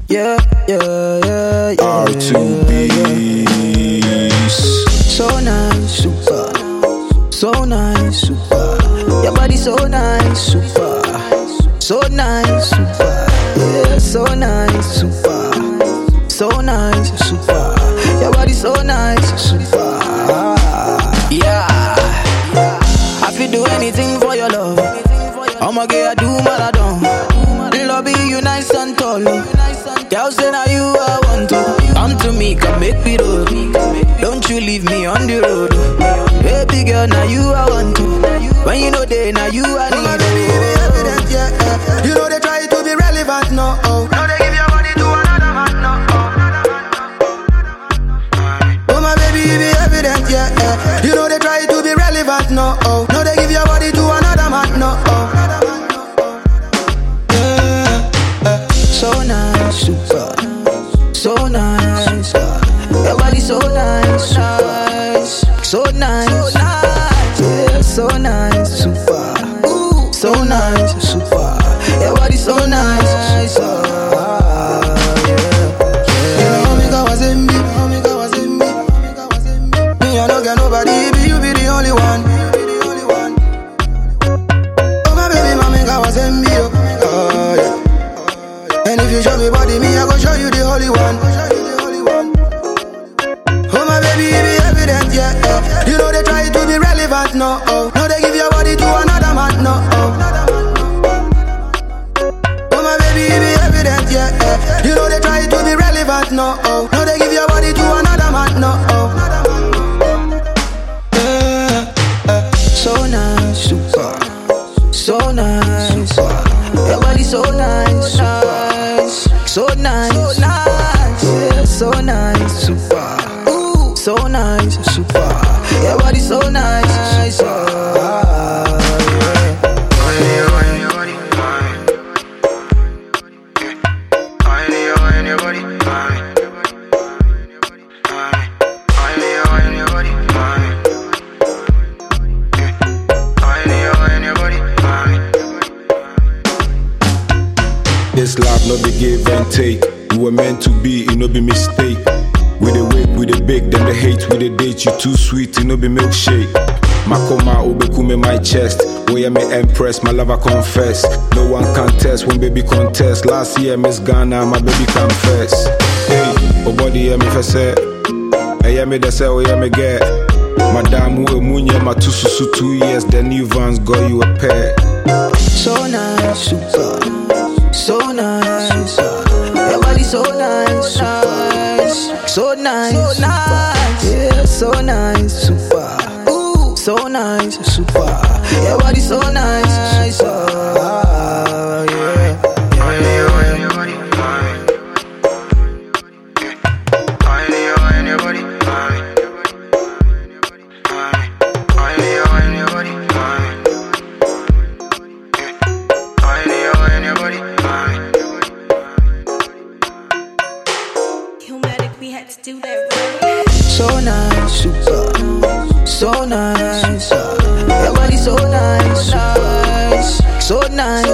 Yeah, yeah, yeah, yeah. R2Bs. So nice, super. So nice, super. Your body so nice, super. So nice, super. Yeah, so nice, super. So nice, super. Your body so nice, super. Yeah. I feel do anything for your love. I'ma get do marathon. Love you nice and tall. Girl say now you I want to. Come to me, come make me roll. Don't you leave me on the road. Baby girl, now you I want to. When you know they, now you I need. My baby, be evident, yeah. You know they try to be relevant, no. Oh. Now they give your body to another man, no. Oh my baby, be evident, yeah. You know they try to be relevant, no. Oh. Now they give your body to another man, no. So nice, super. So nice. Your body so nice, nice. So nice, yeah, so nice, super. So nice, super. Your body so nice, yeah. Me, I don't get nobody, be you be the only one. Oh my baby, mommy, God was in me, oh yeah. And if you show me body, me, I go show you the holy one. Oh my baby, be evident, yeah. You know they try to be relevant, no. Oh. Now they give your body to another man, no. Oh my baby, be evident, yeah. You know they try to be relevant, no. Oh. Now they give your body to another man, no. So nice, super. So nice. Your body so nice, nice. So nice, yeah, so nice, super. So nice, super. Your body so nice, yeah. This love no be give and take. We were meant to be, it no be mistake. We the wake, we the bake, then the hate, we the date. You too sweet, it no be milkshake. Makoma obekume my chest. Oh yeah, me empress, my lover confess. No one can test when baby contest. Last year Miss Ghana, my baby confess. Hey, oh body yeah me for say. Hey yeah me the say, oh yeah me get. Madame who munye my 2 years, the new Vans got you a pair. So nice, super. So nice, your body so nice, nice. So nice, yeah, so nice, super. So nice, super. Your body so nice, yeah. We had to do that right. So nice, super. So nice. Your body so nice, nice. So nice,